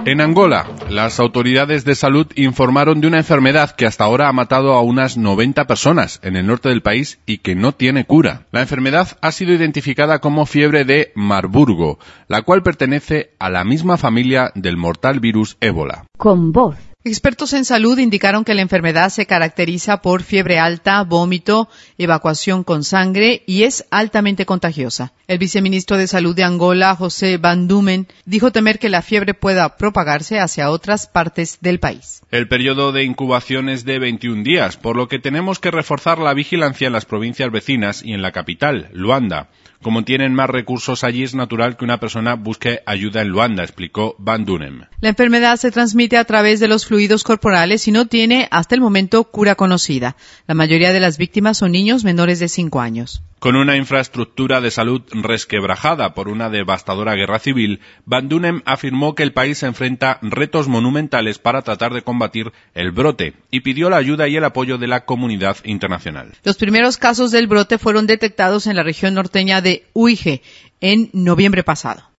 En Angola, las autoridades de salud informaron de una enfermedad que hasta ahora ha matado a unas 90 personas en el norte del país y que no tiene cura. La enfermedad ha sido identificada como fiebre de Marburgo, la cual pertenece a la misma familia del mortal virus ébola. Con voz. Expertos en salud indicaron que la enfermedad se caracteriza por fiebre alta, vómito, evacuación con sangre y es altamente contagiosa. El viceministro de Salud de Angola, José Van Dumen, dijo temer que la fiebre pueda propagarse hacia otras partes del país. El periodo de incubación es de 21 días, por lo que tenemos que reforzar la vigilancia en las provincias vecinas y en la capital, Luanda. Como tienen más recursos allí, es natural que una persona busque ayuda en Luanda, explicó Van Dunem. La enfermedad se transmite a través de los fluidos corporales y no tiene, hasta el momento, cura conocida. La mayoría de las víctimas son niños menores de 5 años. Con una infraestructura de salud resquebrajada por una devastadora guerra civil, Van Dunem afirmó que el país se enfrenta retos monumentales para tratar de combatir el brote y pidió la ayuda y el apoyo de la comunidad internacional. Los primeros casos del brote fueron detectados en la región norteña de Uige en noviembre pasado.